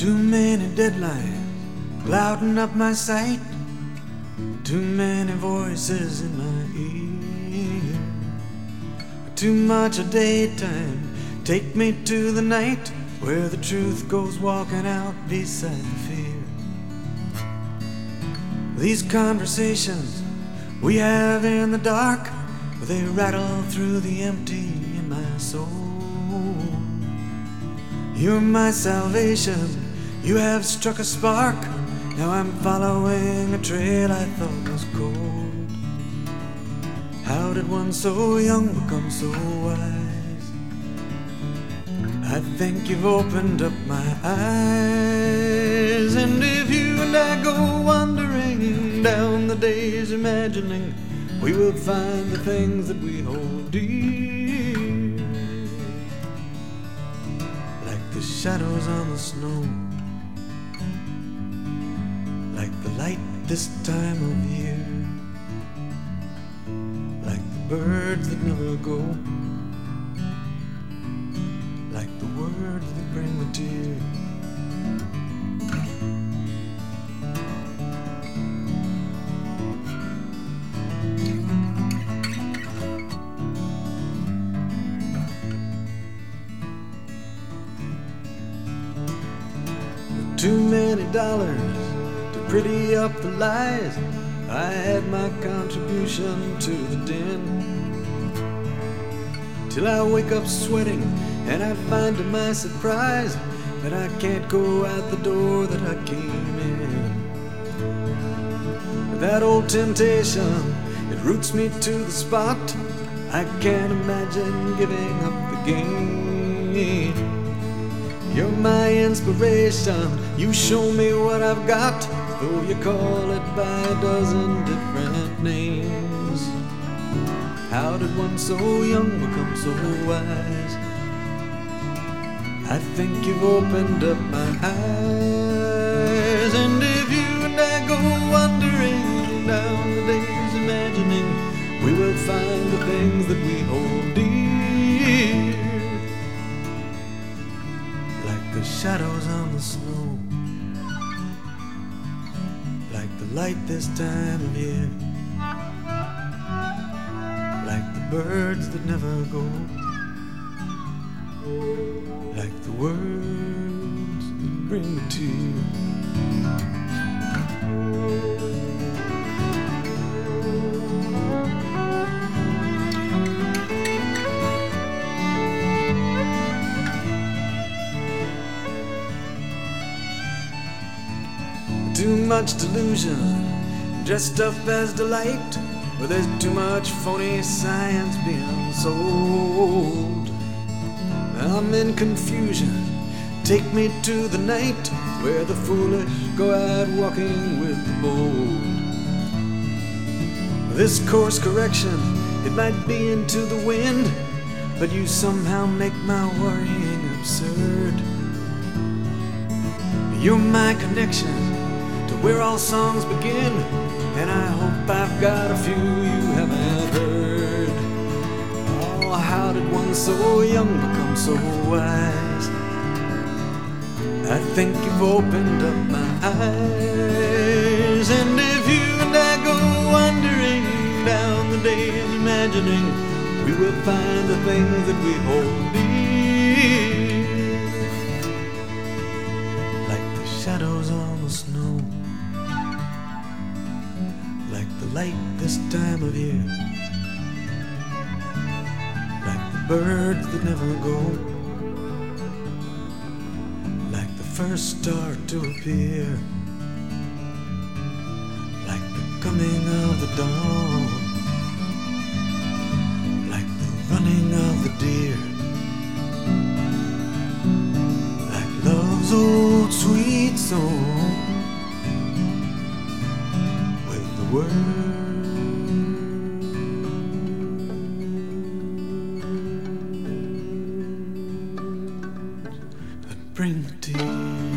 Too many deadlines clouding up my sight. Too many voices in my ear. Too much of daytime. Take me to the night where the truth goes walking out beside the fear. These conversations we have in the dark, they rattle through the empty in my soul. You're my salvation, you have struck a spark. Now I'm following a trail I thought was cold. How did one so young become so wise? I think you've opened up my eyes. And if you and I go wandering down the days imagining, we will find the things that we hold dear, like the shadows on the snow, like the light this time of year, like the birds that never go, like the words that bring the tear. Too many dollars to pretty up the lies. I had my contribution to the den, till I wake up sweating and I find to my surprise that I can't go out the door that I came in. That old temptation, it roots me to the spot. I can't imagine giving up the game. You're my inspiration, you show me what I've got, though you call it by a dozen different names. How did one so young become so wise? I think you've opened up my eyes. And if you and I go wandering down the days imagining, we will find the things that we hold dear, the shadows on the snow, like the light this time of year, like the birds that never go, like the words that bring the tear. Too much delusion, dressed up as delight, where there's too much phony science being sold. I'm in confusion, take me to the night where the foolish go out walking with the bold. This course correction, it might be into the wind, but you somehow make my worrying absurd. You're my connection to where all songs begin, and I hope I've got a few you haven't heard. Oh, how did one so young become so wise? I think you've opened up my eyes. And if you and I go wandering down the days imagining, we will find the things that we hold dear, like the shadows on the snow, like the light this time of year, like the birds that never go, like the first star to appear, like the coming of the dawn, like the running of the deer, like love's old sweet song, with the words that bring the tears.